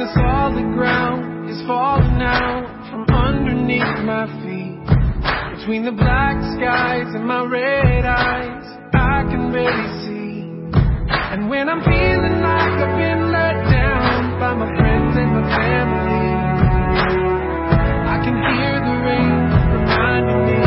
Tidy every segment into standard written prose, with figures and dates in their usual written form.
promise all the ground is falling out from underneath my feet. Between the black skies and my red eyes, I can barely see. And when I'm feeling like I've been let down by my friends and my family, I can hear the rain reminding me.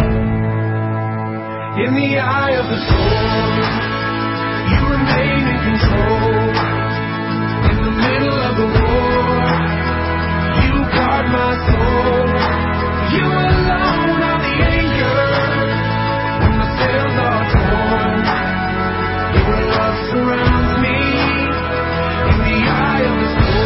In the eye of the storm, you remain in control. In the middle of the war, you guard my soul. You alone are the anchor when my sails are torn. Your love surrounds me in the eye of the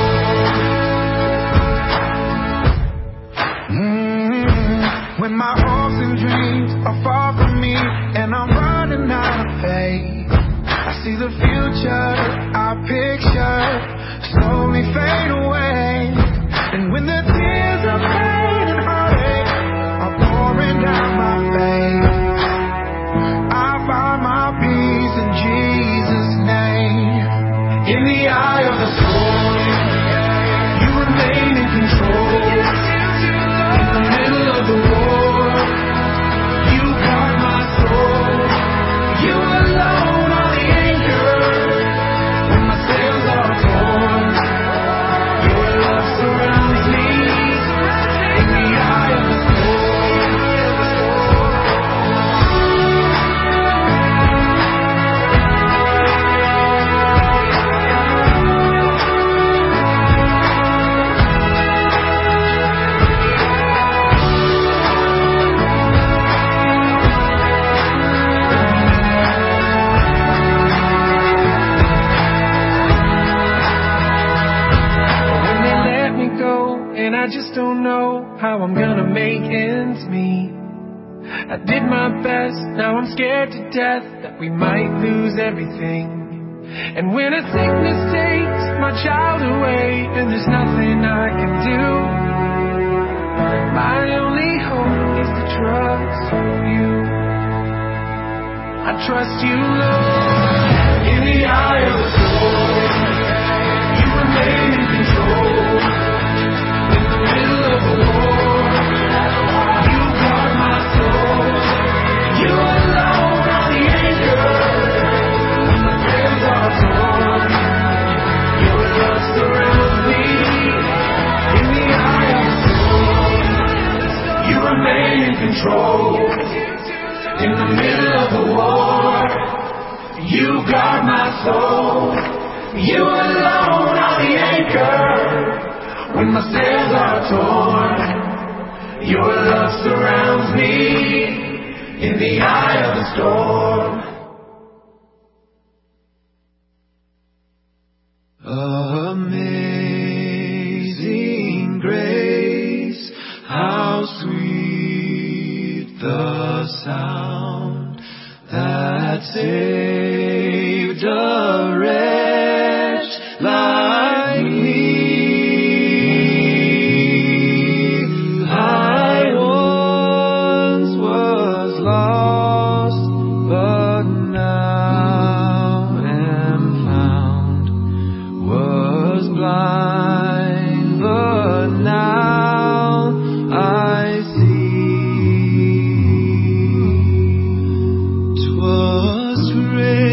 storm. When my hopes and dreams are far from me and I'm running out of faith, I see the future I picture slowly fade away. And when the tears of pain and heartache are pouring down my face, I find my peace in Jesus' name. In the eye of the storm, you remain in control. In the middle of the war, you guard my soul. You alone are the anchor when my sails are torn. Your love surrounds me in the eye of the and I just don't know how I'm gonna make ends meet. I did my best, now I'm scared to death that we might lose everything. And when a sickness takes my child away and there's nothing I can do, my only hope is to trust you. I trust you, Lord. In the eye of the storm, you remain in control. Middle of the war, you guard my soul. You alone are the anchor when my sails are torn. Your love surrounds me in the eye of the storm. You remain in control. In the middle of the war, you guard my soul. You alone are the anchor when my sails are torn. Your love surrounds me in the eye of the storm. Amazing grace, how sweet the sound that saved a wretch like me. Was great.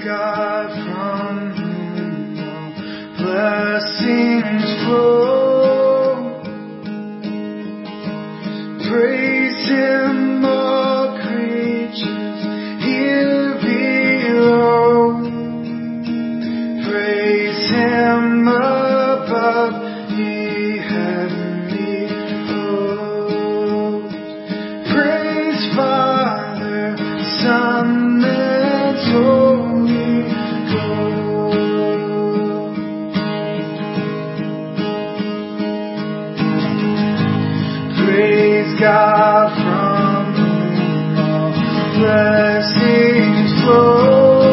God from whom all blessings flow. Praise Him, all creatures here below. Praise Him above, ye heavenly hosts. Praise Father, Son, and Holy Ghost. Praise God from whom all blessings flow.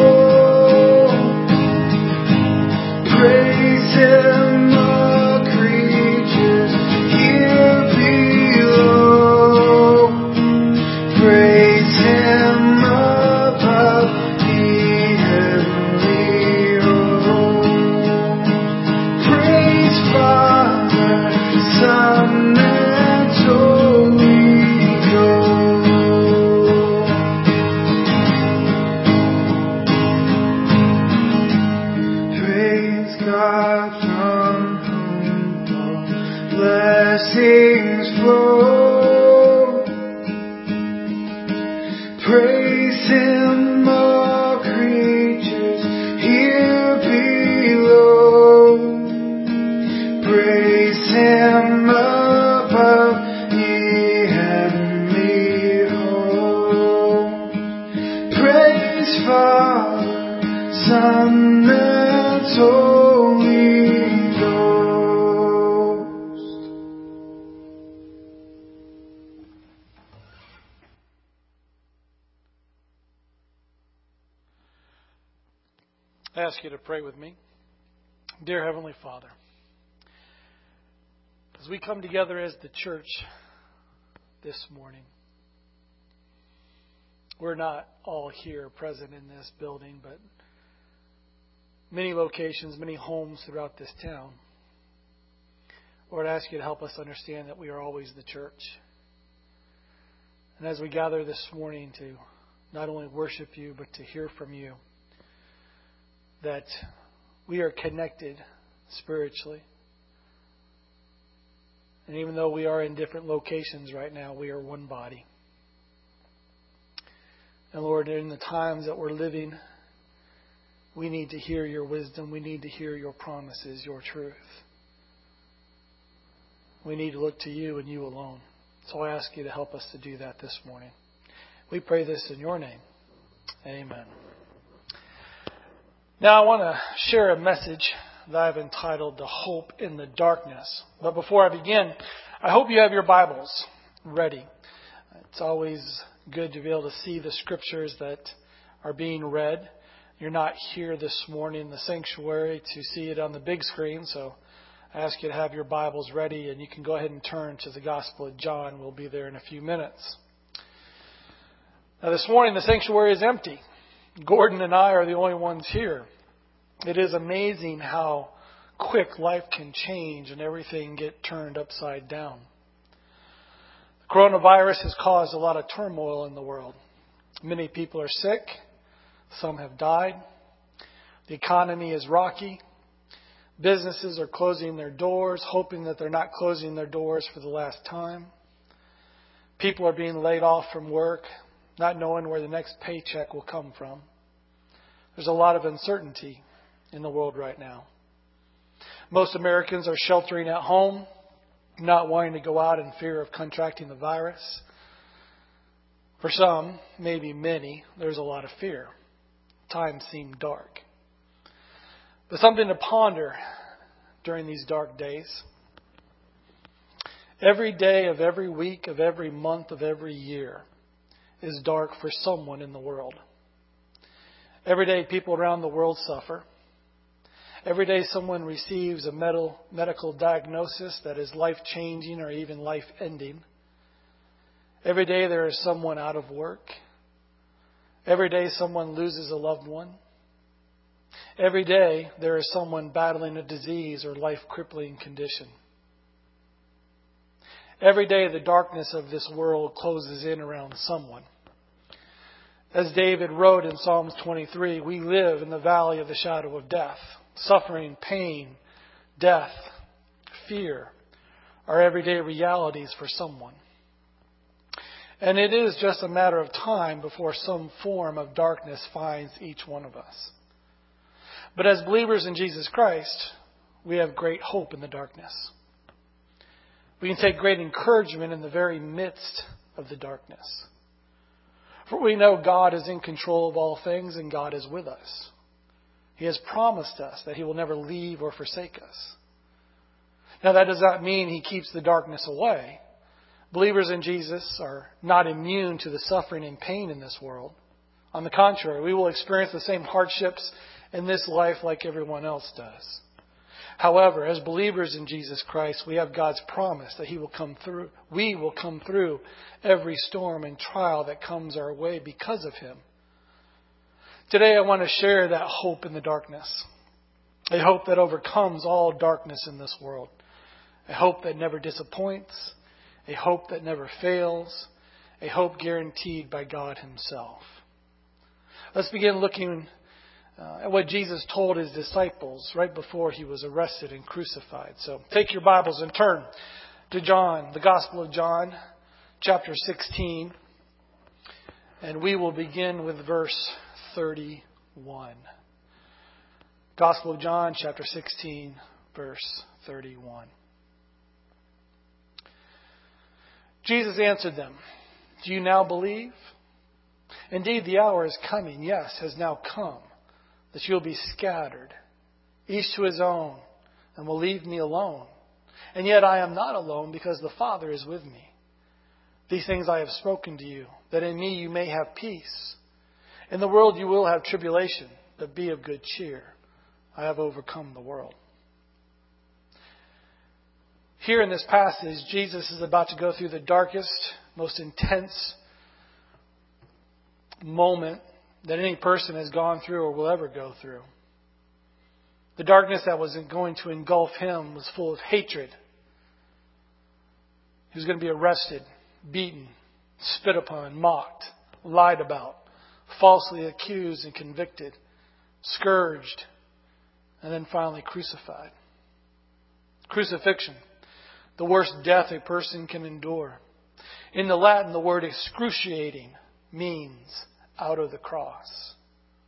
Praise Him, all creatures here below. Praise Him above, ye heavenly hosts. Praise Father, Son, and Holy Ghost. Praise God from whom all blessings flow. Praise Him, all creatures here below. Praise Him above, ye heavenly hosts. Praise Father, Son, and Holy Ghost. I ask you to pray with me. Dear Heavenly Father, as we come together as the church this morning, we're not all here present in this building, but many locations, many homes throughout this town. Lord, I ask you to help us understand that we are always the church. And as we gather this morning to not only worship you, but to hear from you, that we are connected spiritually. And even though we are in different locations right now, we are one body. And Lord, in the times that we're living, we need to hear your wisdom. We need to hear your promises, your truth. We need to look to you and you alone. So I ask you to help us to do that this morning. We pray this in your name. Amen. Now I want to share a message that I've entitled The Hope in the Darkness. But before I begin, I hope you have your Bibles ready. It's always good to be able to see the scriptures that are being read. You're not here this morning in the sanctuary to see it on the big screen, so I ask you to have your Bibles ready, and you can go ahead and turn to the Gospel of John. We'll be there in a few minutes. Now this morning the sanctuary is empty. Gordon and I are the only ones here. It is amazing how quick life can change and everything get turned upside down. The coronavirus has caused a lot of turmoil in the world. Many people are sick. Some have died. The economy is rocky. Businesses are closing their doors, hoping that they're not closing their doors for the last time. People are being laid off from work, not knowing where the next paycheck will come from. There's a lot of uncertainty in the world right now. Most Americans are sheltering at home, not wanting to go out in fear of contracting the virus. For some, maybe many, there's a lot of fear. Times seem dark. But something to ponder during these dark days. Every day of every week of every month of every year is dark for someone in the world. Every day people around the world suffer. Every day someone receives a medical diagnosis that is life-changing or even life-ending. Every day there is someone out of work. Every day someone loses a loved one. Every day there is someone battling a disease or life-crippling condition. Every day the darkness of this world closes in around someone. As David wrote in Psalms 23, we live in the valley of the shadow of death. Suffering, pain, death, fear are everyday realities for someone. And it is just a matter of time before some form of darkness finds each one of us. But as believers in Jesus Christ, we have great hope in the darkness. We can take great encouragement in the very midst of the darkness. For we know God is in control of all things and God is with us. He has promised us that He will never leave or forsake us. Now that does not mean He keeps the darkness away. Believers in Jesus are not immune to the suffering and pain in this world. On the contrary, we will experience the same hardships in this life like everyone else does. However, as believers in Jesus Christ, we have God's promise that He will come through. We will come through every storm and trial that comes our way because of Him. Today I want to share that hope in the darkness. A hope that overcomes all darkness in this world. A hope that never disappoints. A hope that never fails. A hope guaranteed by God Himself. Let's begin looking at what Jesus told His disciples right before He was arrested and crucified. So take your Bibles and turn to John, the Gospel of John, chapter 16. And we will begin with verse 31. Gospel of John, chapter 16, verse 31. Jesus answered them, "Do you now believe? Indeed, the hour is coming, yes, has now come, that you will be scattered, each to his own, and will leave me alone. And yet I am not alone, because the Father is with me. These things I have spoken to you, that in me you may have peace. In the world you will have tribulation, but be of good cheer. I have overcome the world." Here in this passage, Jesus is about to go through the darkest, most intense moment that any person has gone through or will ever go through. The darkness that was going to engulf Him was full of hatred. He was going to be arrested, beaten, spit upon, mocked, lied about, falsely accused and convicted, scourged, and then finally crucified. Crucifixion, the worst death a person can endure. In the Latin, the word excruciating means out of the cross.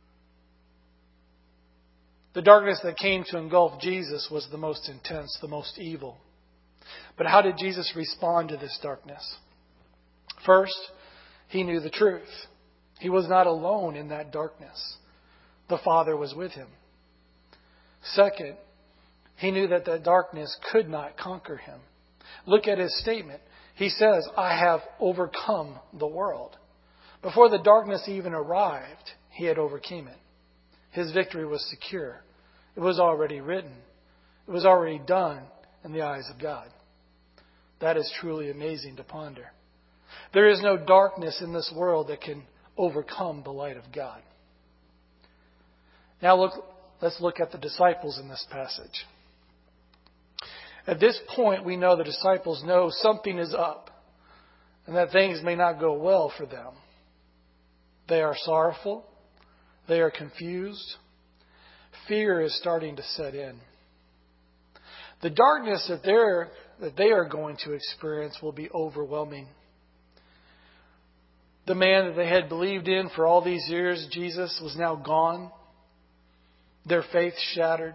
The darkness that came to engulf Jesus was the most intense, the most evil. But how did Jesus respond to this darkness? First, He knew the truth. He was not alone in that darkness. The Father was with Him. Second, He knew that the darkness could not conquer Him. Look at His statement. He says, "I have overcome the world." Before the darkness even arrived, He had overcome it. His victory was secure. It was already written. It was already done in the eyes of God. That is truly amazing to ponder. There is no darkness in this world that can overcome the light of God. Now let's look at the disciples in this passage. At this point, we know the disciples know something is up and that things may not go well for them. They are sorrowful. They are confused. Fear is starting to set in. The darkness that they are going to experience will be overwhelming. The man that they had believed in for all these years, Jesus, was now gone. Their faith shattered.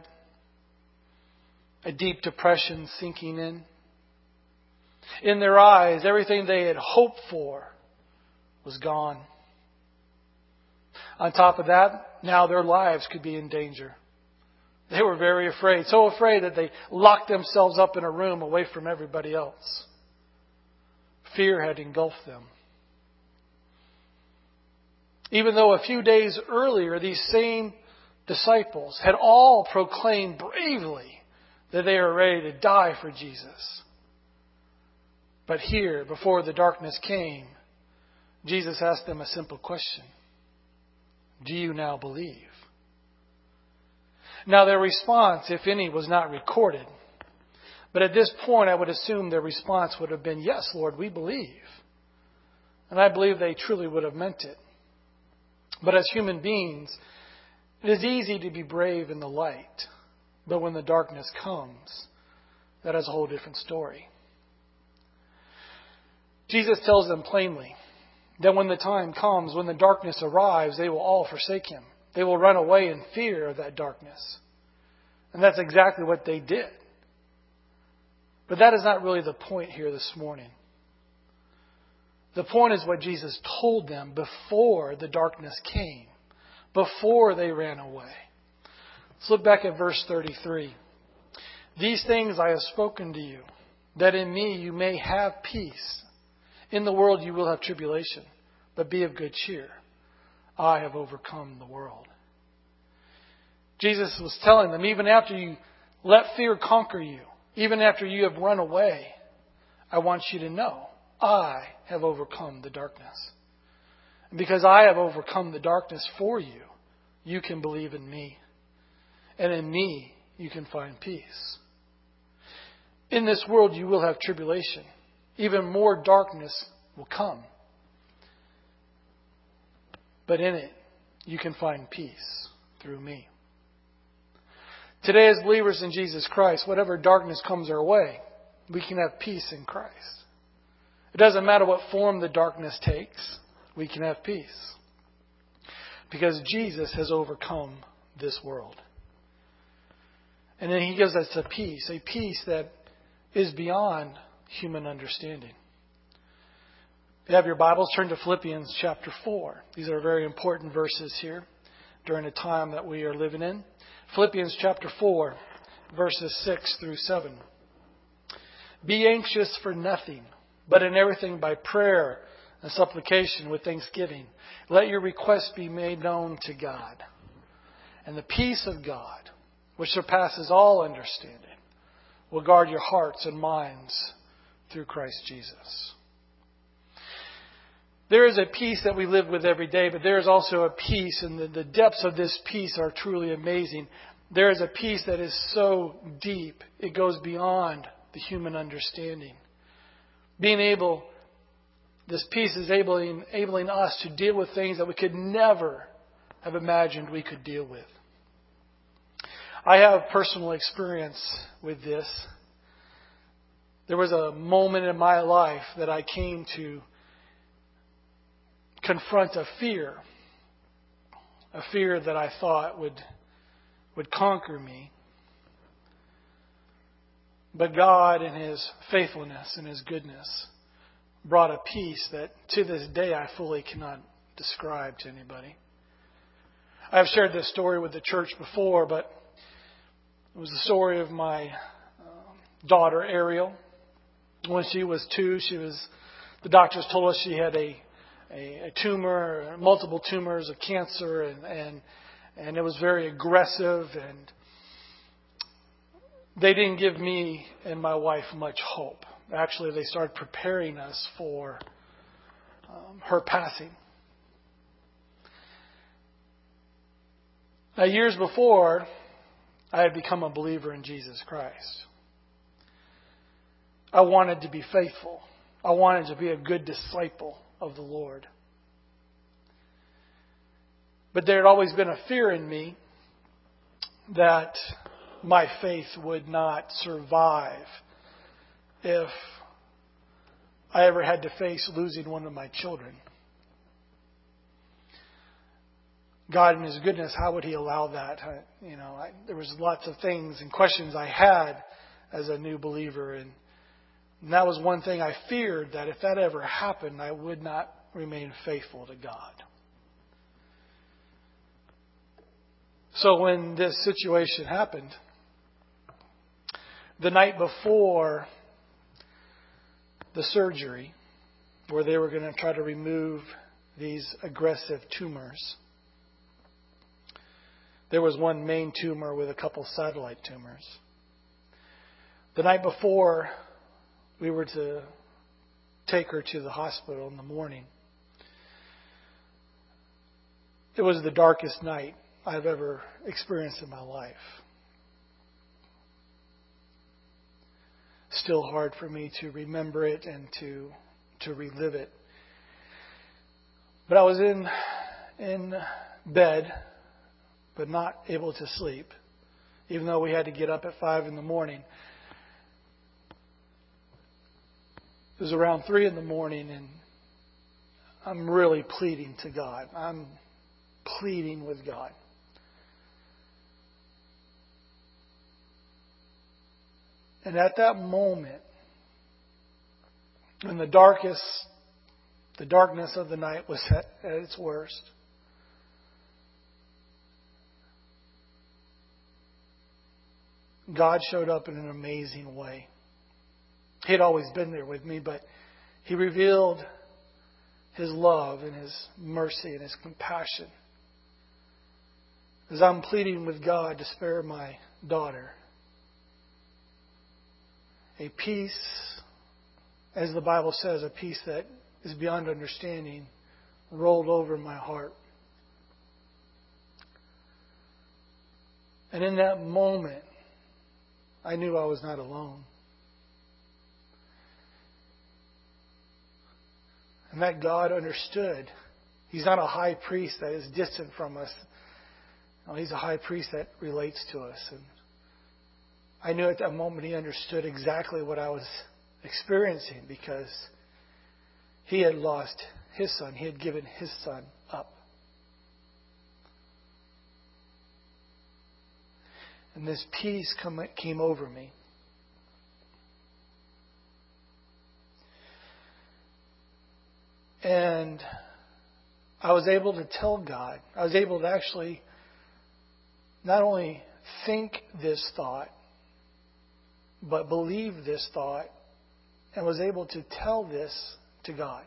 A deep depression sinking in. In their eyes, everything they had hoped for was gone. On top of that, now their lives could be in danger. They were very afraid. So afraid that they locked themselves up in a room away from everybody else. Fear had engulfed them. Even though a few days earlier, these same disciples had all proclaimed bravely that they were ready to die for Jesus. But here, before the darkness came, Jesus asked them a simple question. Do you now believe? Now their response, if any, was not recorded. But at this point, I would assume their response would have been, "Yes, Lord, we believe." And I believe they truly would have meant it. But as human beings, it is easy to be brave in the light. But when the darkness comes, that is a whole different story. Jesus tells them plainly that when the time comes, when the darkness arrives, they will all forsake Him. They will run away in fear of that darkness. And that's exactly what they did. But that is not really the point here this morning. The point is what Jesus told them before the darkness came, before they ran away. Let's look back at verse 33. These things I have spoken to you, that in me you may have peace. In the world you will have tribulation, but be of good cheer. I have overcome the world. Jesus was telling them, even after you let fear conquer you, even after you have run away, I want you to know, I have overcome the darkness. And because I have overcome the darkness for you, you can believe in me. And in me, you can find peace. In this world, you will have tribulation. Even more darkness will come. But in it, you can find peace through me. Today, as believers in Jesus Christ, whatever darkness comes our way, we can have peace in Christ. It doesn't matter what form the darkness takes, we can have peace. Because Jesus has overcome this world. And then He gives us a peace that is beyond human understanding. If you have your Bibles, turn to Philippians chapter 4. These are very important verses here during the time that we are living in. Philippians chapter 4, verses 6 through 7. Be anxious for nothing, but in everything by prayer and supplication with thanksgiving. Let your requests be made known to God. And the peace of God, which surpasses all understanding, will guard your hearts and minds through Christ Jesus. There is a peace that we live with every day, but there is also a peace, and the depths of this peace are truly amazing. There is a peace that is so deep, it goes beyond the human understanding. This peace is enabling us to deal with things that we could never have imagined we could deal with. I have personal experience with this. There was a moment in my life that I came to confront a fear that I thought would conquer me. But God, in His faithfulness and His goodness, brought a peace that to this day I fully cannot describe to anybody. I've shared this story with the church before, but it was the story of my daughter, Ariel. When she was 2, the doctors told us she had a tumor, multiple tumors of cancer, and it was very aggressive, and they didn't give me and my wife much hope. Actually, they started preparing us for her passing. Now, years before, I had become a believer in Jesus Christ. I wanted to be faithful. I wanted to be a good disciple of the Lord. But there had always been a fear in me that my faith would not survive if I ever had to face losing one of my children. God in His goodness, how would He allow that? There was lots of things and questions I had as a new believer, and that was one thing I feared, that if that ever happened, I would not remain faithful to God. So when this situation happened, the night before the surgery, where they were going to try to remove these aggressive tumors, there was one main tumor with a couple satellite tumors. The night before we were to take her to the hospital in the morning, it was the darkest night I've ever experienced in my life. Still hard for me to remember it and to relive it. But I was in in bed, but not able to sleep, even though we had to get up at 5 in the morning. It was around 3 in the morning, and I'm really pleading to God. I'm pleading with God. And at that moment, when the darkness of the night was at its worst, God showed up in an amazing way. He had always been there with me, but He revealed His love and His mercy and His compassion. As I'm pleading with God to spare my daughter, a peace, as the Bible says, a peace that is beyond understanding, rolled over my heart. And in that moment, I knew I was not alone. And that God understood. He's not a high priest that is distant from us. No, He's a high priest that relates to us. And I knew at that moment He understood exactly what I was experiencing, because He had lost His son. He had given His son up. And this peace came over me. And I was able to tell God, I was able to actually not only think this thought, but believe this thought, and was able to tell this to God.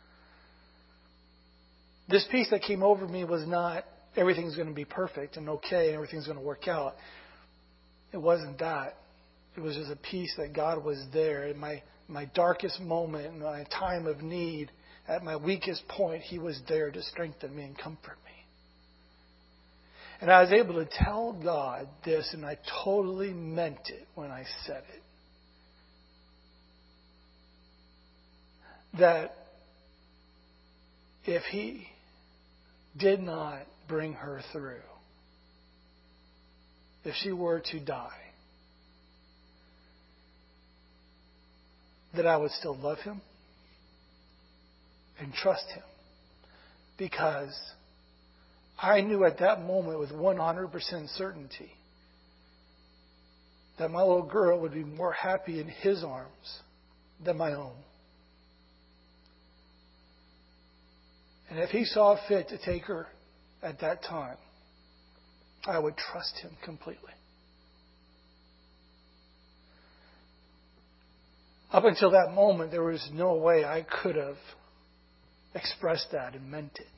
This peace that came over me was not everything's going to be perfect and okay and everything's going to work out. It wasn't that. It was just a peace that God was there in my darkest moment, in my time of need, at my weakest point. He was there to strengthen me and comfort me. And I was able to tell God this, and I totally meant it when I said it. That if He did not bring her through, if she were to die, that I would still love Him and trust Him. Because I knew at that moment with 100% certainty that my little girl would be more happy in His arms than my own. And if He saw fit to take her at that time, I would trust Him completely. Up until that moment, there was no way I could have expressed that and meant it.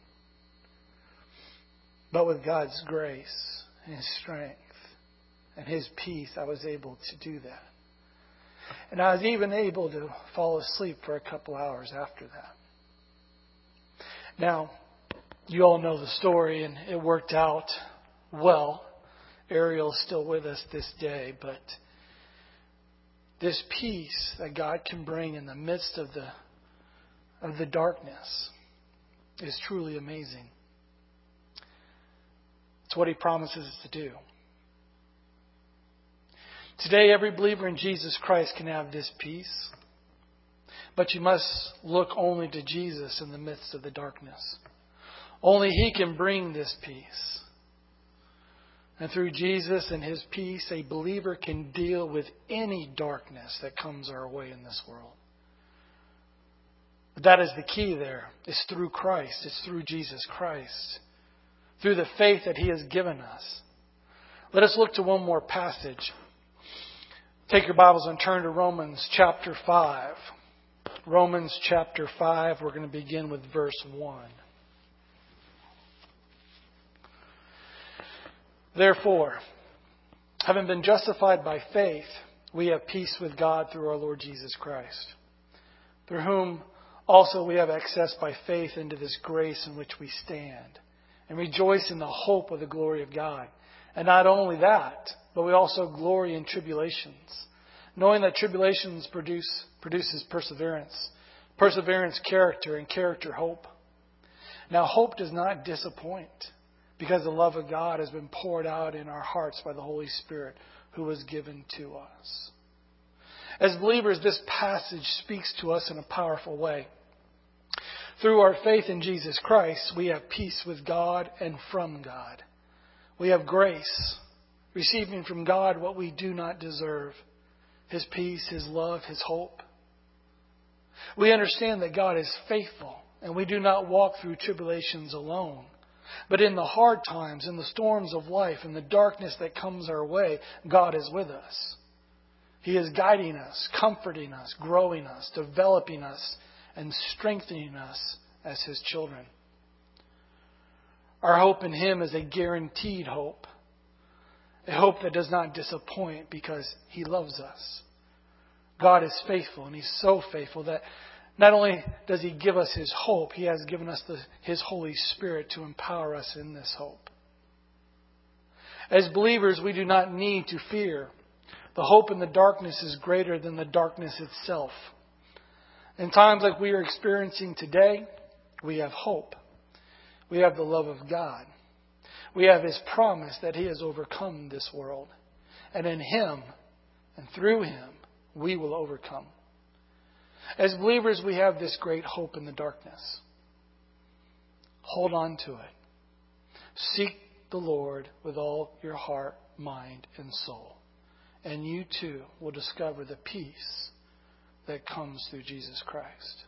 But with God's grace and His strength and His peace, I was able to do that. And I was even able to fall asleep for a couple hours after that. Now, you all know the story, and it worked out well. Ariel's still with us this day, but this peace that God can bring in the midst of the darkness is truly amazing. It's what He promises us to do. Today, every believer in Jesus Christ can have this peace, but you must look only to Jesus in the midst of the darkness. Only He can bring this peace. And through Jesus and His peace, a believer can deal with any darkness that comes our way in this world. But that is the key there. It's through Christ. It's through Jesus Christ. Through the faith that He has given us. Let us look to one more passage. Take your Bibles and turn to Romans chapter 5. Romans chapter 5, we're going to begin with verse 1. Therefore, having been justified by faith, we have peace with God through our Lord Jesus Christ, through whom also we have access by faith into this grace in which we stand, and rejoice in the hope of the glory of God. And not only that, but we also glory in tribulations, knowing that tribulations produces perseverance, perseverance character, and character hope. Now, hope does not disappoint because the love of God has been poured out in our hearts by the Holy Spirit who was given to us. As believers, this passage speaks to us in a powerful way. Through our faith in Jesus Christ, we have peace with God and from God. We have grace, receiving from God what we do not deserve, His peace, His love, His hope. We understand that God is faithful, and we do not walk through tribulations alone. But in the hard times, in the storms of life, in the darkness that comes our way, God is with us. He is guiding us, comforting us, growing us, developing us, and strengthening us as His children. Our hope in Him is a guaranteed hope. A hope that does not disappoint because He loves us. God is faithful, and He's so faithful that not only does He give us His hope, He has given us His Holy Spirit to empower us in this hope. As believers, we do not need to fear. The hope in the darkness is greater than the darkness itself. In times like we are experiencing today, we have hope. We have the love of God. We have His promise that He has overcome this world. And in Him and through Him, we will overcome. As believers, we have this great hope in the darkness. Hold on to it. Seek the Lord with all your heart, mind, and soul. And you too will discover the peace that comes through Jesus Christ.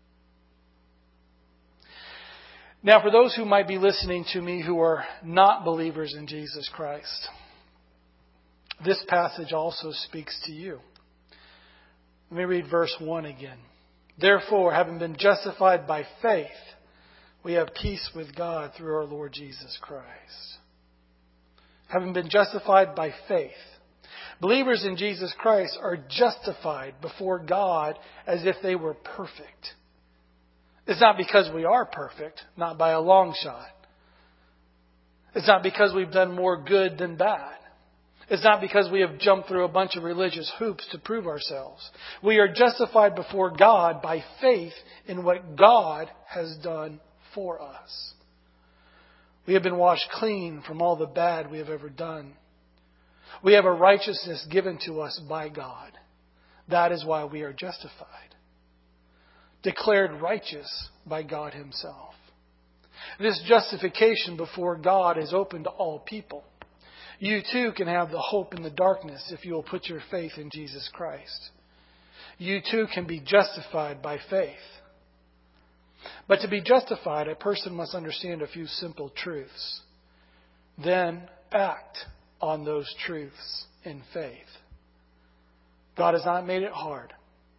Now, for those who might be listening to me who are not believers in Jesus Christ, this passage also speaks to you. Let me read verse 1 again. Therefore, having been justified by faith, we have peace with God through our Lord Jesus Christ. Having been justified by faith. Believers in Jesus Christ are justified before God as if they were perfect. It's not because we are perfect, not by a long shot. It's not because we've done more good than bad. It's not because we have jumped through a bunch of religious hoops to prove ourselves. We are justified before God by faith in what God has done for us. We have been washed clean from all the bad we have ever done. We have a righteousness given to us by God. That is why we are justified. Declared righteous by God Himself. This justification before God is open to all people. You too can have the hope in the darkness if you will put your faith in Jesus Christ. You too can be justified by faith. But to be justified, a person must understand a few simple truths. Then act on those truths in faith. God has not made it hard.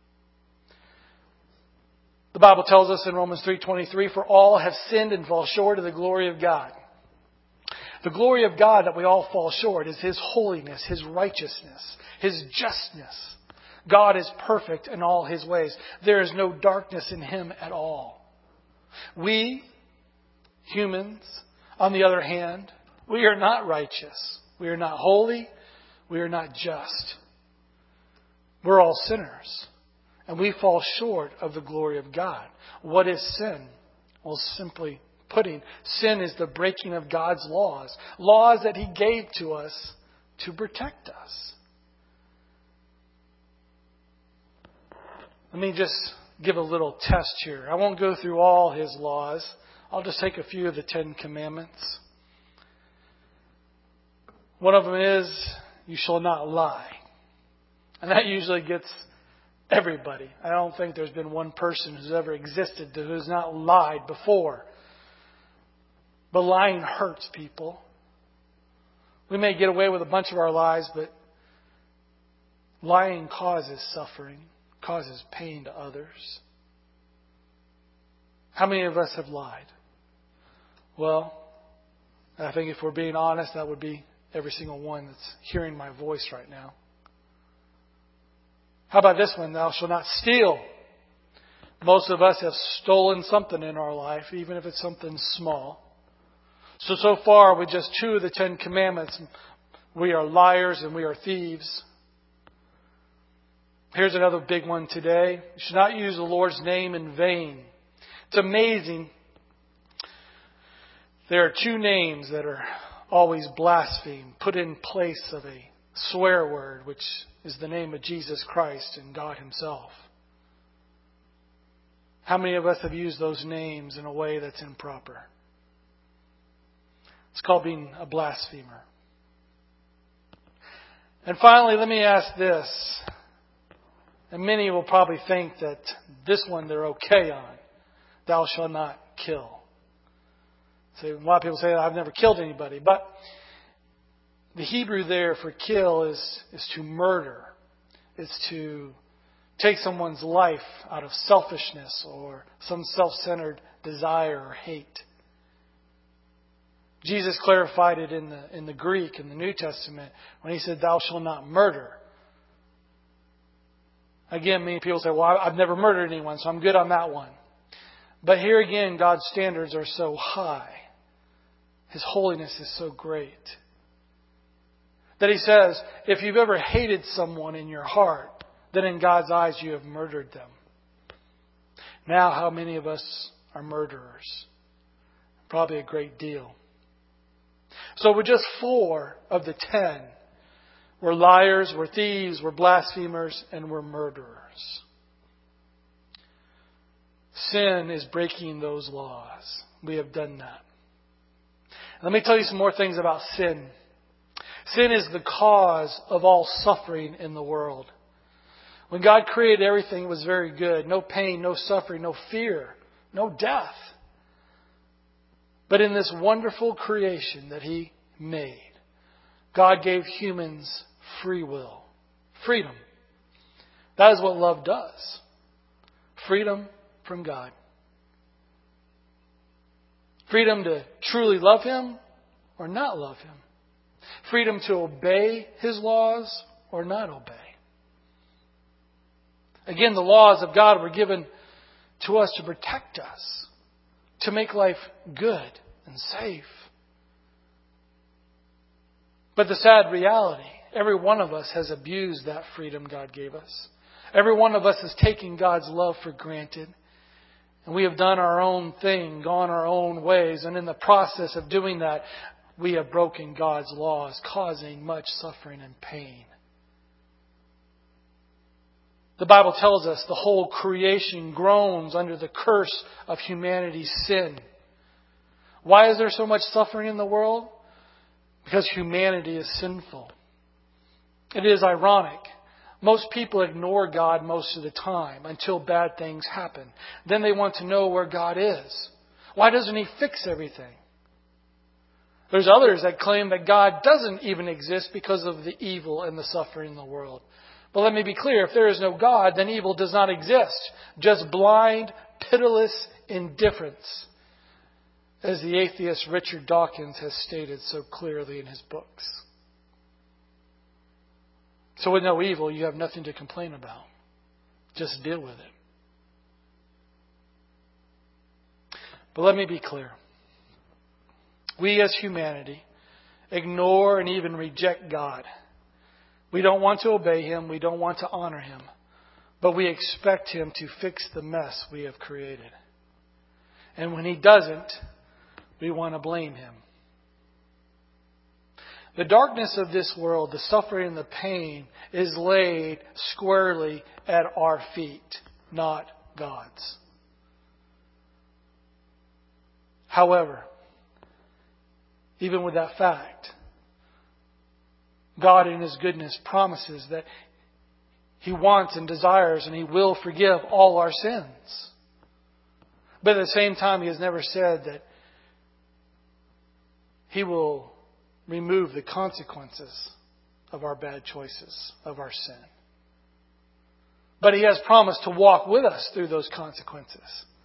The Bible tells us in Romans 3:23, for all have sinned and fall short of the glory of God. The glory of God that we all fall short is His holiness, His righteousness, His justness. God is perfect in all His ways. There is no darkness in Him at all. We, humans, on the other hand, we are not righteous. We are not holy. We are not just. We're all sinners. And we fall short of the glory of God. What is sin? Well, simply putting, sin is the breaking of God's laws. Laws that He gave to us to protect us. Let me just give a little test here. I won't go through all His laws. I'll just take a few of the 10 Commandments. One of them is, you shall not lie. And that usually gets everybody. I don't think there's been one person who's ever existed who has not lied before. But lying hurts people. We may get away with a bunch of our lies, but lying causes suffering, causes pain to others. How many of us have lied? Well, I think if we're being honest, that would be every single one that's hearing my voice right now. How about this one? Thou shalt not steal. Most of us have stolen something in our life, even if it's something small. So far, with just 2 of the 10 Commandments, we are liars and we are thieves. Here's another big one today. You should not use the Lord's name in vain. It's amazing There are two names that are always blasphemed, put in place of a swear word, which is the name of Jesus Christ and God Himself. How many of us have used those names in a way that's improper? It's called being a blasphemer. And finally, let me ask this. And many will probably think that this one they're okay on. Thou shalt not kill. So a lot of people say, I've never killed anybody. But the Hebrew there for kill is to murder. It's to take someone's life out of selfishness or some self-centered desire or hate. Jesus clarified it in the Greek, in the New Testament, when He said, thou shalt not murder. Again, many people say, well, I've never murdered anyone, so I'm good on that one. But here again, God's standards are so high. His holiness is so great. That He says, if you've ever hated someone in your heart, then in God's eyes you have murdered them. Now, how many of us are murderers? Probably a great deal. So we're just 4 of the 10. We're liars, we're thieves, we're blasphemers, and we're murderers. Sin is breaking those laws. We have done that. Let me tell you some more things about sin. Sin is the cause of all suffering in the world. When God created everything, it was very good. No pain, no suffering, no fear, no death. But in this wonderful creation that He made, God gave humans free will. Freedom. That is what love does. Freedom from God. Freedom to truly love Him or not love Him. Freedom to obey His laws or not obey. Again, the laws of God were given to us to protect us, to make life good and safe. But the sad reality, every one of us has abused that freedom God gave us. Every one of us has taken God's love for granted. And we have done our own thing, gone our own ways. And in the process of doing that, we have broken God's laws, causing much suffering and pain. The Bible tells us the whole creation groans under the curse of humanity's sin. Why is there so much suffering in the world? Because humanity is sinful. It is ironic. Most people ignore God most of the time until bad things happen. Then they want to know where God is. Why doesn't He fix everything? There's others that claim that God doesn't even exist because of the evil and the suffering in the world. But let me be clear, if there is no God, then evil does not exist. Just blind, pitiless indifference. As the atheist Richard Dawkins has stated so clearly in his books. So with no evil, you have nothing to complain about. Just deal with it. But let me be clear. We as humanity ignore and even reject God. We don't want to obey Him. We don't want to honor Him. But we expect Him to fix the mess we have created. And when He doesn't, we want to blame Him. The darkness of this world, the suffering and the pain, is laid squarely at our feet, not God's. However, even with that fact, God in His goodness promises that He wants and desires and He will forgive all our sins. But at the same time, He has never said that He will remove the consequences of our bad choices, of our sin. But He has promised to walk with us through those consequences.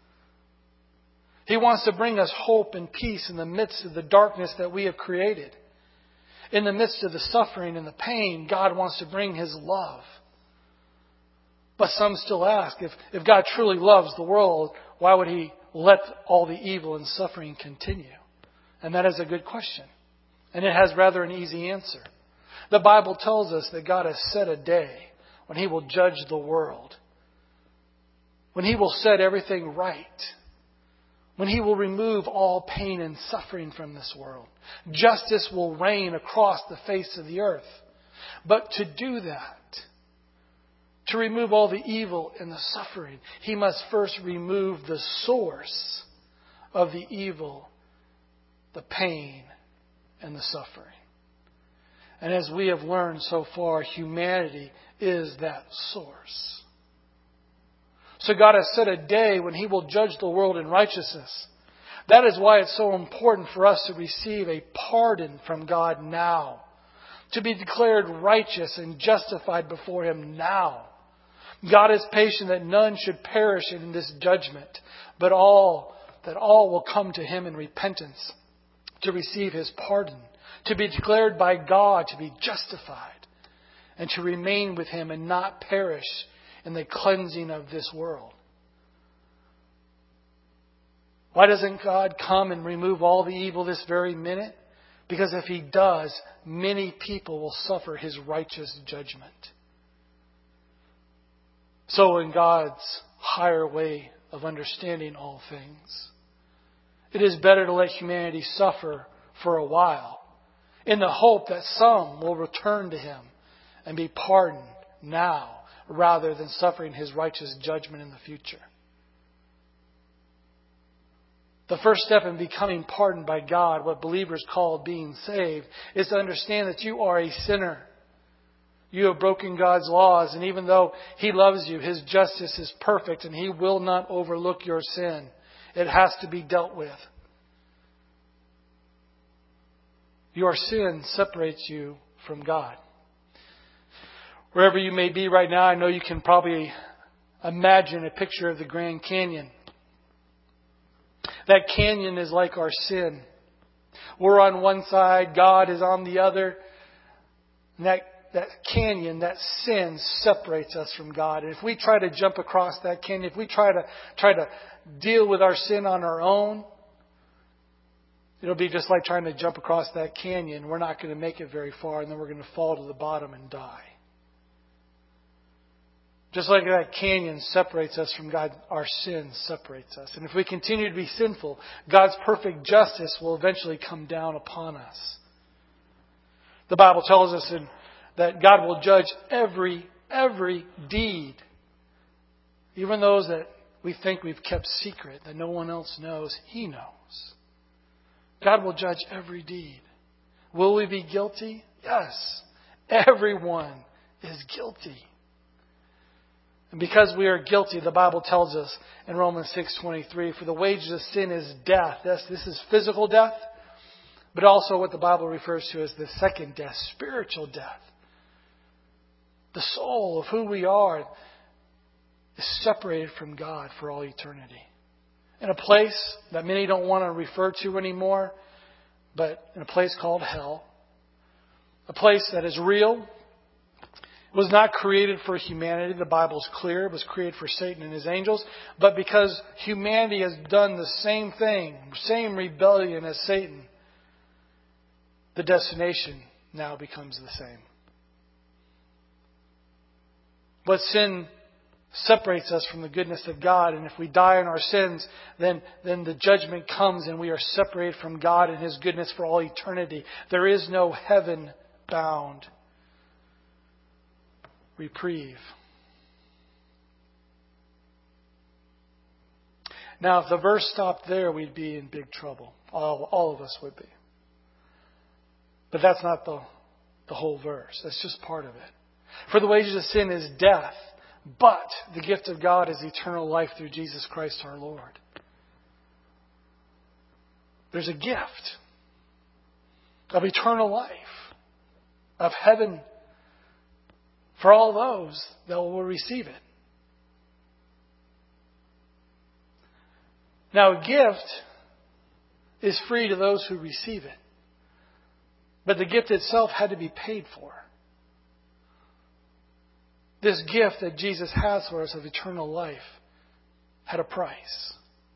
He wants to bring us hope and peace in the midst of the darkness that we have created. In the midst of the suffering and the pain, God wants to bring His love. But some still ask, if God truly loves the world, why would He let all the evil and suffering continue? And that is a good question. And it has rather an easy answer. The Bible tells us that God has set a day when He will judge the world. When He will set everything right. when He will remove all pain and suffering from this world. Justice will reign across the face of the earth. But to do that, to remove all the evil and the suffering, He must first remove the source of the evil, the pain, and the suffering. And as we have learned so far, humanity is that source. So God has set a day when He will judge the world in righteousness. That is why it's so important for us to receive a pardon from God now. To be declared righteous and justified before Him now. God is patient that none should perish in this judgment, but that all will come to Him in repentance to receive His pardon, to be declared by God to be justified, and to remain with Him and not perish in the cleansing of this world. Why doesn't God come and remove all the evil this very minute? Because if He does, many people will suffer His righteous judgment. So in God's higher way of understanding all things, it is better to let humanity suffer for a while in the hope that some will return to Him and be pardoned now rather than suffering His righteous judgment in the future. The first step in becoming pardoned by God, what believers call being saved, is to understand that you are a sinner. You have broken God's laws, and even though He loves you, His justice is perfect and He will not overlook your sin. It has to be dealt with. Your sin separates you from God. Wherever you may be right now, I know you can probably imagine a picture of the Grand Canyon. That canyon is like our sin. We're on one side, God is on the other. And that canyon, that sin separates us from God. And if we try to jump across that canyon, if we try to deal with our sin on our own, it'll be just like trying to jump across that canyon. We're not going to make it very far, and then we're going to fall to the bottom and die. Just like that canyon separates us from God, our sin separates us. And if we continue to be sinful, God's perfect justice will eventually come down upon us. The Bible tells us that God will judge every deed, even those that we think we've kept secret, that no one else knows. He knows. God will judge every deed. Will we be guilty? Yes. Everyone is guilty. And because we are guilty, the Bible tells us in Romans 6:23, for the wages of sin is death. This is physical death, but also what the Bible refers to as the second death, spiritual death. The soul of who we are is separated from God for all eternity. In a place that many don't want to refer to anymore, but in a place called hell. A place that is real. It was not created for humanity. The Bible's clear. It was created for Satan and his angels. But because humanity has done the same thing, same rebellion as Satan, the destination now becomes the same. But sin separates us from the goodness of God. And if we die in our sins, then the judgment comes and we are separated from God and His goodness for all eternity. There is no heaven-bound reprieve. Now, if the verse stopped there, we'd be in big trouble. All of us would be. But that's not the whole verse. That's just part of it. For the wages of sin is death, but the gift of God is eternal life through Jesus Christ our Lord. There's a gift of eternal life, of heaven, for all those that will receive it. Now, a gift is free to those who receive it. But the gift itself had to be paid for. This gift that Jesus has for us of eternal life had a price.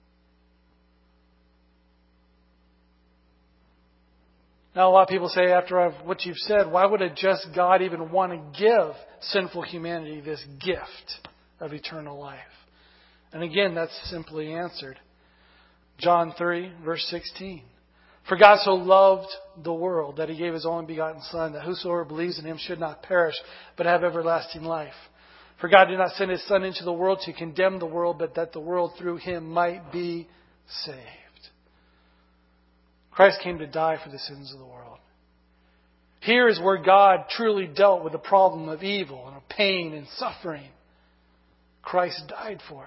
Now, a lot of people say, after what you've said, why would a just God even want to give sinful humanity this gift of eternal life? And again, that's simply answered. John 3, verse 16. For God so loved the world that He gave His only begotten Son, that whosoever believes in Him should not perish, but have everlasting life. For God did not send His Son into the world to condemn the world, but that the world through Him might be saved. Christ came to die for the sins of the world. Here is where God truly dealt with the problem of evil and of pain and suffering. Christ died for it.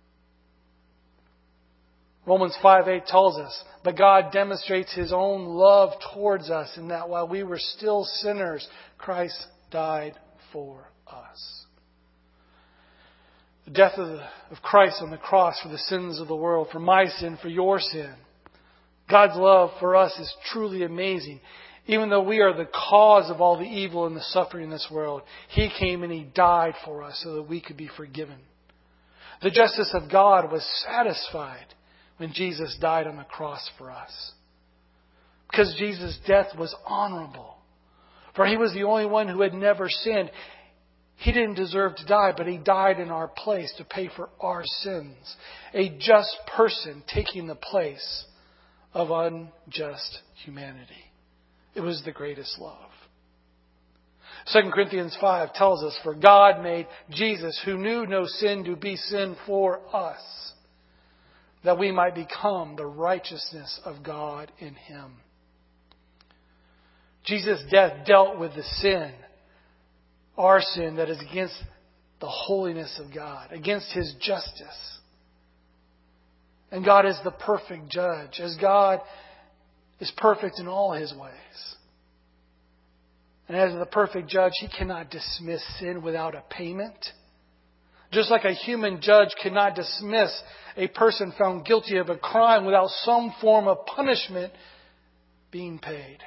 Romans 5:8 tells us, but God demonstrates His own love towards us in that while we were still sinners, Christ died for us. The death of Christ on the cross for the sins of the world, for my sin, for your sin. God's love for us is truly amazing. Even though we are the cause of all the evil and the suffering in this world, He came and He died for us so that we could be forgiven. The justice of God was satisfied when Jesus died on the cross for us. Because Jesus' death was honorable. For He was the only one who had never sinned. He didn't deserve to die, but He died in our place to pay for our sins. A just person taking the place of unjust humanity. It was the greatest love. 2 Corinthians 5 tells us, for God made Jesus, who knew no sin, to be sin for us, that we might become the righteousness of God in Him. Jesus' death dealt with the sin, our sin that is against the holiness of God, against His justice. And God is the perfect judge, as God is perfect in all His ways. And as the perfect judge, He cannot dismiss sin without a payment. Just like a human judge cannot dismiss a person found guilty of a crime without some form of punishment being paid.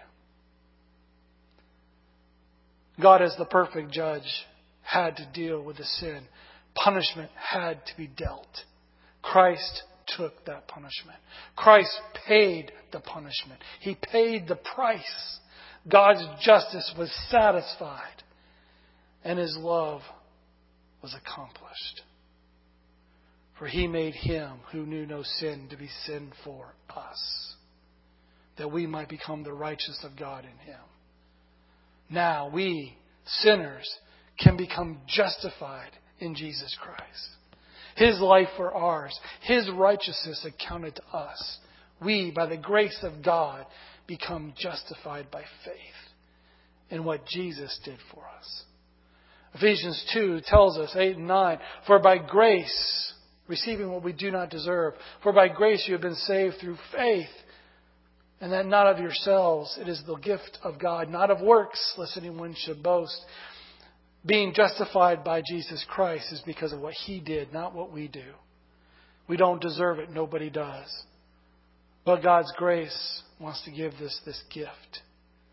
God, as the perfect judge, had to deal with the sin. Punishment had to be dealt. Christ took that punishment. Christ paid the punishment. He paid the price. God's justice was satisfied, and His love was accomplished. For He made Him who knew no sin to be sin for us, that we might become the righteousness of God in Him. Now we, sinners, can become justified in Jesus Christ. His life for ours, His righteousness accounted to us. We, by the grace of God, become justified by faith in what Jesus did for us. Ephesians 2 tells us, 8 and 9, for by grace, receiving what we do not deserve, for by grace you have been saved through faith, and that not of yourselves, it is the gift of God, not of works, lest anyone should boast. Being justified by Jesus Christ is because of what He did, not what we do. We don't deserve it. Nobody does. But God's grace wants to give this gift.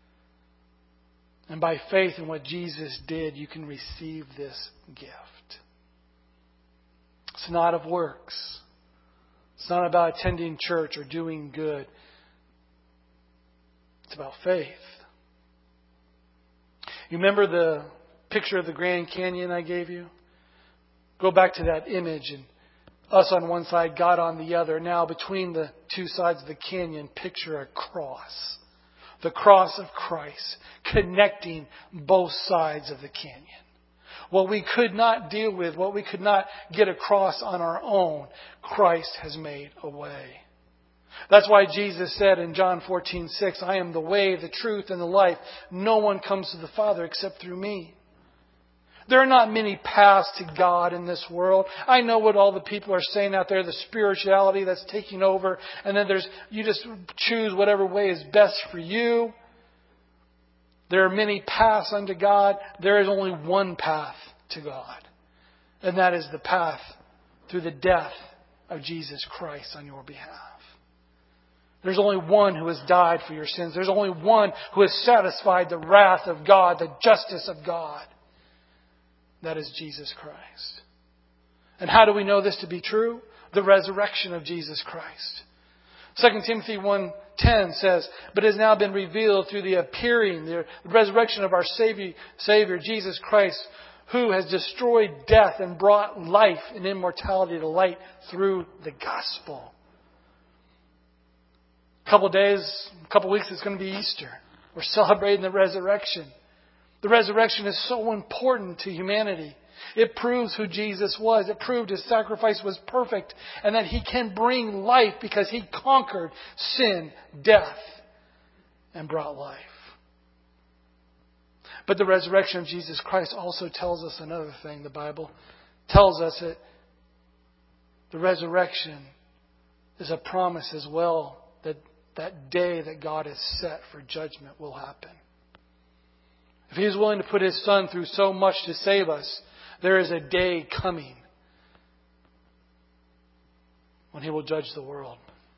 And by faith in what Jesus did, you can receive this gift. It's not of works. It's not about attending church or doing good. It's about faith. You remember the picture of the Grand Canyon I gave you? Go back to that image, and us on one side, God on the other. Now between the two sides of the canyon, picture a cross. The cross of Christ connecting both sides of the canyon. What we could not deal with, what we could not get across on our own, Christ has made a way. That's why Jesus said in John 14:6, I am the way, the truth, and the life. No one comes to the Father except through me. There are not many paths to God in this world. I know what all the people are saying out there, the spirituality that's taking over. And then you just choose whatever way is best for you. There are many paths unto God. There is only one path to God. And that is the path through the death of Jesus Christ on your behalf. There's only one who has died for your sins. There's only one who has satisfied the wrath of God, the justice of God. That is Jesus Christ. And how do we know this to be true? The resurrection of Jesus Christ. 2 Timothy 1:10 says, but it has now been revealed through the appearing, the resurrection of our Savior Jesus Christ, who has destroyed death and brought life and immortality to light through the gospel. A couple weeks, it's going to be Easter. We're celebrating the resurrection. The resurrection is so important to humanity. It proves who Jesus was. It proved His sacrifice was perfect and that He can bring life because He conquered sin, death, and brought life. But the resurrection of Jesus Christ also tells us another thing. The Bible tells us that the resurrection is a promise as well that that day that God has set for judgment will happen. If He is willing to put His Son through so much to save us, there is a day coming when He will judge the world.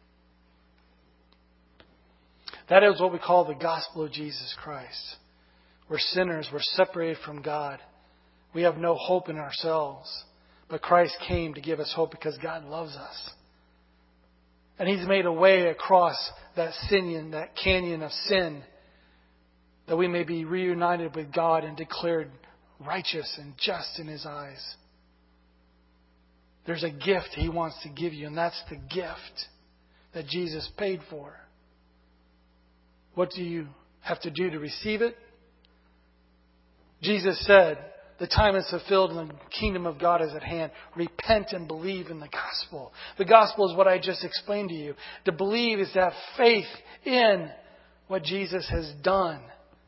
That is what we call the gospel of Jesus Christ. We're sinners. We're separated from God. We have no hope in ourselves. But Christ came to give us hope because God loves us. And He's made a way across that canyon of sin, that we may be reunited with God and declared righteous and just in His eyes. There's a gift He wants to give you, and that's the gift that Jesus paid for. What do you have to do to receive it? Jesus said, the time is fulfilled and the kingdom of God is at hand. Repent and believe in the gospel. The gospel is what I just explained to you. To believe is to have faith in what Jesus has done.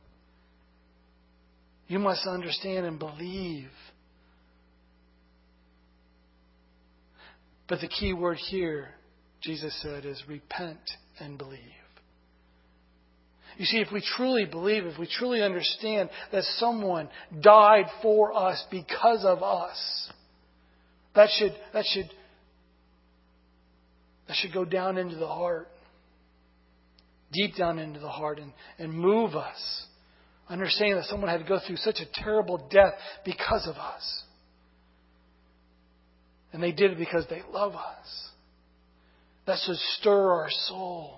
You must understand and believe. But the key word here, Jesus said, is repent and believe. You see, if we truly believe, if we truly understand that someone died for us because of us, that should go down into the heart, deep down into the heart, and move us. Understanding that someone had to go through such a terrible death because of us. And they did it because they love us. That should stir our soul.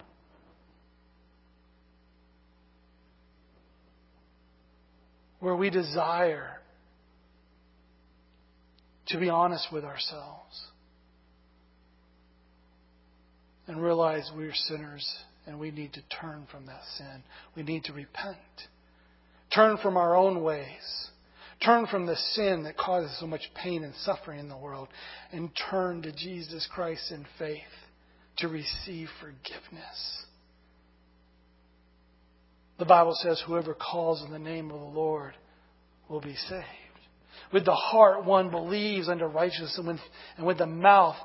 Where we desire to be honest with ourselves and realize we're sinners and we need to turn from that sin. We need to repent. Turn from our own ways. Turn from the sin that causes so much pain and suffering in the world and turn to Jesus Christ in faith to receive forgiveness. The Bible says whoever calls in the name of the Lord will be saved. With the heart one believes unto righteousness, and with the mouth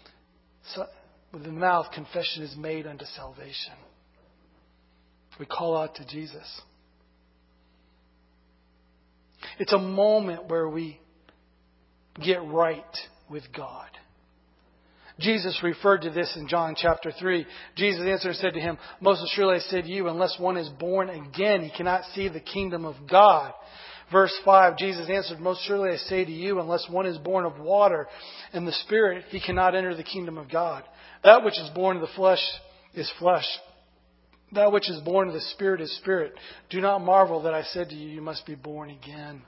confession is made unto salvation. We call out to Jesus. It's a moment where we get right with God. Jesus referred to this in John chapter 3. Jesus answered and said to him, most assuredly I say to you, unless one is born again, he cannot see the kingdom of God. Verse 5, Jesus answered, most surely I say to you, unless one is born of water and the Spirit, he cannot enter the kingdom of God. That which is born of the flesh is flesh. That which is born of the Spirit is spirit. Do not marvel that I said to you, you must be born again.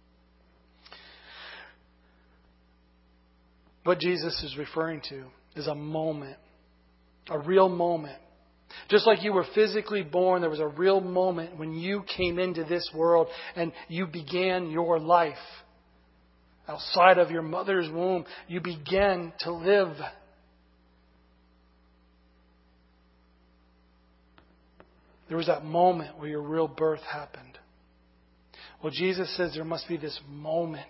What Jesus is referring to is a moment, a real moment. Just like you were physically born, there was a real moment when you came into this world and you began your life. Outside of your mother's womb, you began to live. There was that moment where your real birth happened. Well, Jesus says there must be this moment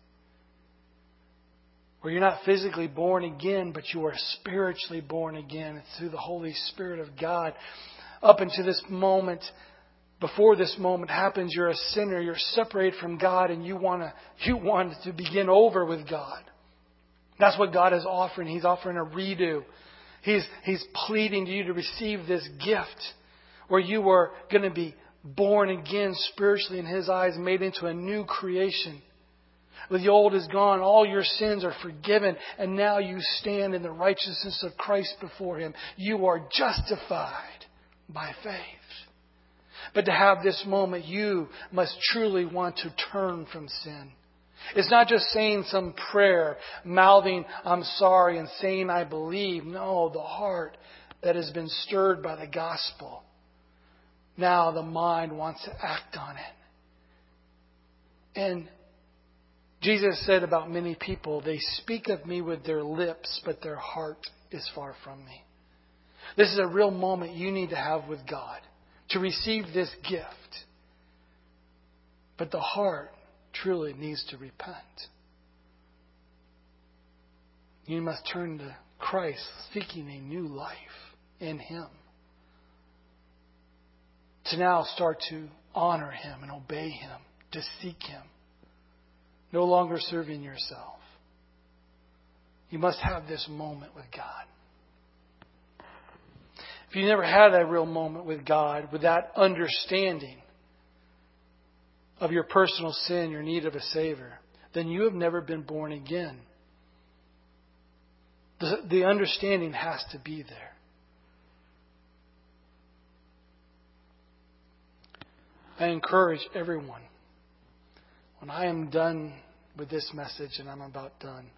where you're not physically born again, but you are spiritually born again. It's through the Holy Spirit of God. Up until this moment, before this moment happens, you're a sinner. You're separated from God, and you want to begin over with God. That's what God is offering. He's offering a redo. He's pleading to you to receive this gift where you are going to be born again spiritually in His eyes, made into a new creation. The old is gone. All your sins are forgiven. And now you stand in the righteousness of Christ before Him. You are justified by faith. But to have this moment, you must truly want to turn from sin. It's not just saying some prayer, mouthing, I'm sorry, and saying I believe. No, the heart that has been stirred by the gospel. Now the mind wants to act on it. And Jesus said about many people, they speak of me with their lips, but their heart is far from me. This is a real moment you need to have with God to receive this gift. But the heart truly needs to repent. You must turn to Christ, seeking a new life in Him. To now start to honor Him and obey Him, to seek Him. No longer serving yourself. You must have this moment with God. If you never had that real moment with God, with that understanding of your personal sin, your need of a Savior, then you have never been born again. The understanding has to be there. I encourage everyone, when I am done with this message, and I'm about done,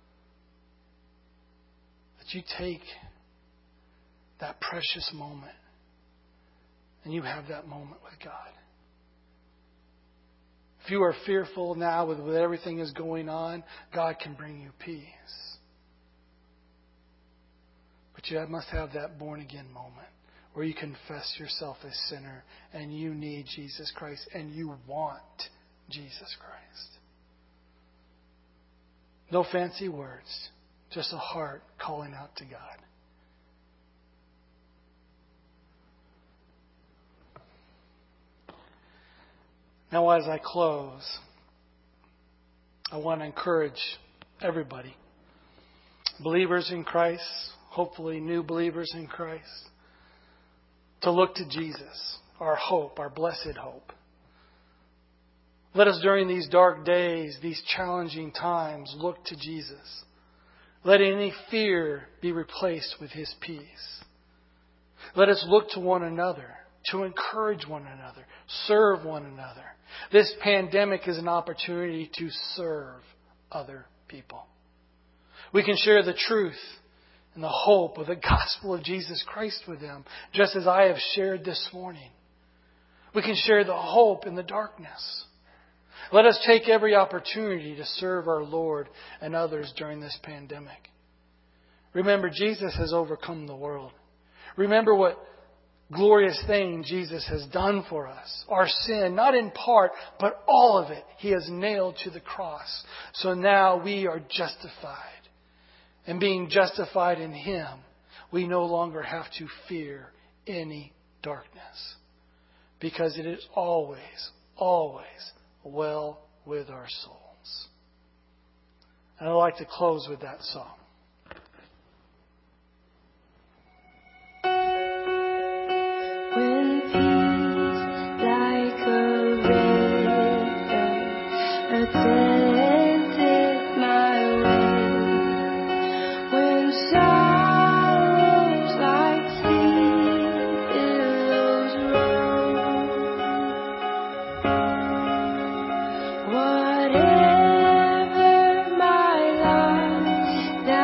that you take that precious moment and you have that moment with God. If you are fearful now with everything is going on, God can bring you peace. But you must have that born again moment where you confess yourself a sinner and you need Jesus Christ and you want Jesus Christ. No fancy words, just a heart calling out to God. Now, as I close, I want to encourage everybody, believers in Christ, hopefully new believers in Christ, to look to Jesus, our hope, our blessed hope. Let us, during these dark days, these challenging times, look to Jesus. Let any fear be replaced with His peace. Let us look to one another, to encourage one another, serve one another. This pandemic is an opportunity to serve other people. We can share the truth and the hope of the gospel of Jesus Christ with them, just as I have shared this morning. We can share the hope in the darkness. Let us take every opportunity to serve our Lord and others during this pandemic. Remember, Jesus has overcome the world. Remember what glorious thing Jesus has done for us. Our sin, not in part, but all of it, He has nailed to the cross. So now we are justified. And being justified in Him, we no longer have to fear any darkness. Because it is always, always well with our souls. And I'd like to close with that song. When peace like a river attended my way, when sorrows like sea billows roll, whatever my lot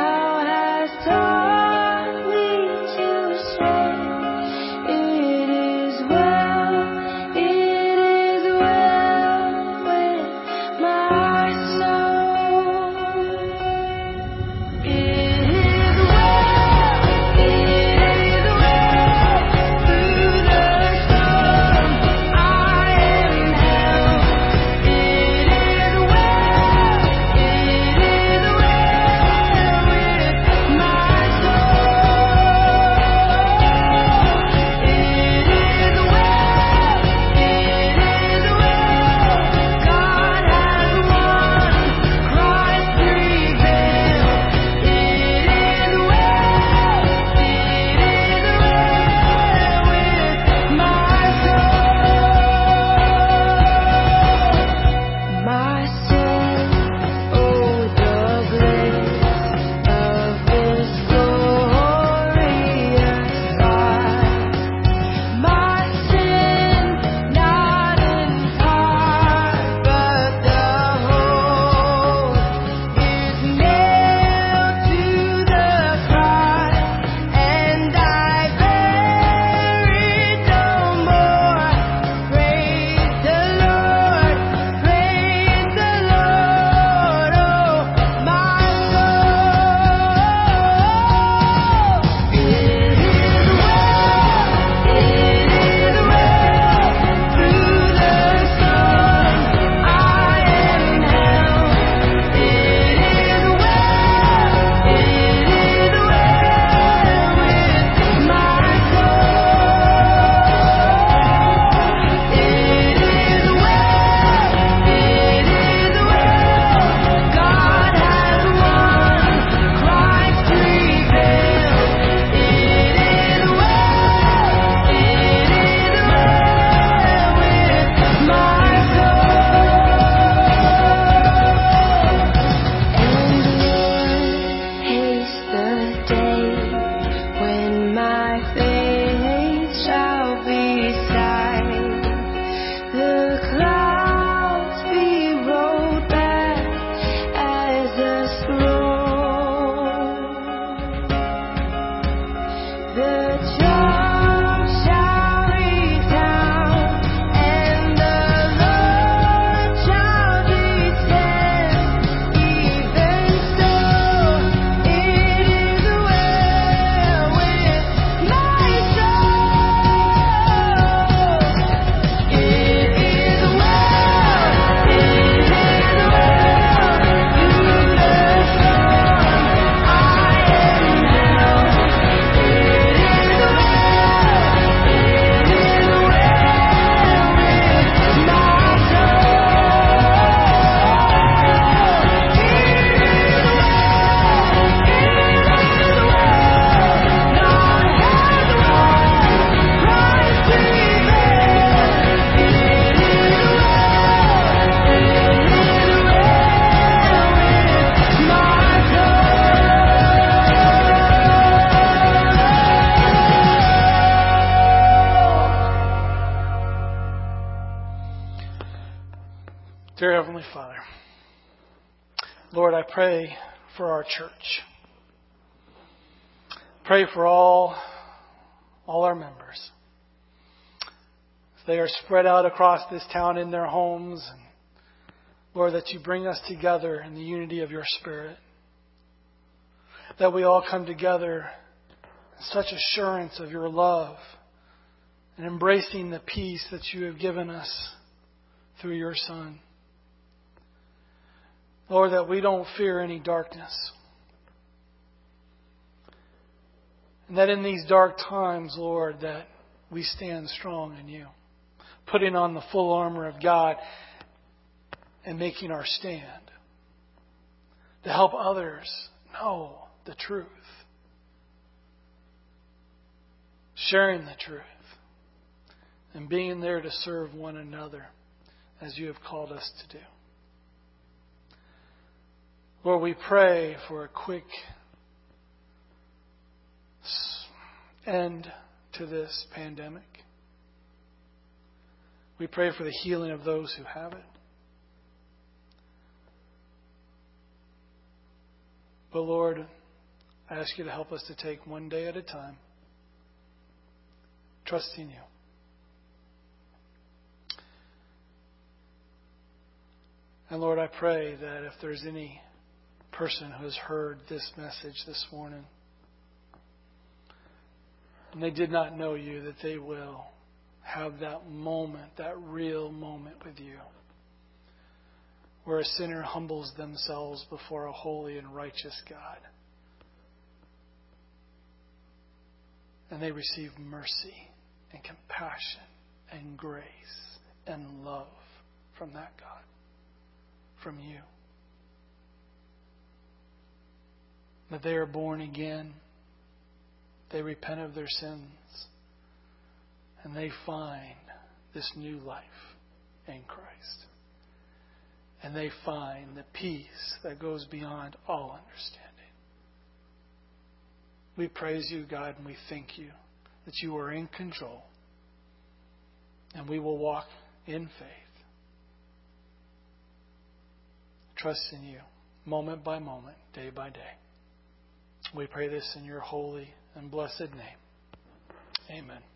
Dear Heavenly Father, Lord, I pray for our church. Pray for all our members. They are spread out across this town in their homes. And Lord, that you bring us together in the unity of your Spirit. That we all come together in such assurance of your love and embracing the peace that you have given us through your Son. Lord, that we don't fear any darkness. And that in these dark times, Lord, that we stand strong in you, putting on the full armor of God and making our stand to help others know the truth, sharing the truth, and being there to serve one another as you have called us to do. Lord, we pray for a quick end to this pandemic. We pray for the healing of those who have it. But Lord, I ask you to help us to take one day at a time, trusting you. And Lord, I pray that if there's any person who has heard this message this morning and they did not know you, that they will have that moment, that real moment with you, where a sinner humbles themselves before a holy and righteous God. And they receive mercy and compassion and grace and love from that God, from you. That they are born again, they repent of their sins, and they find this new life in Christ. And they find the peace that goes beyond all understanding. We praise you, God, and we thank you that you are in control. And we will walk in faith, trusting you, moment by moment, day by day. We pray this in your holy and blessed name. Amen.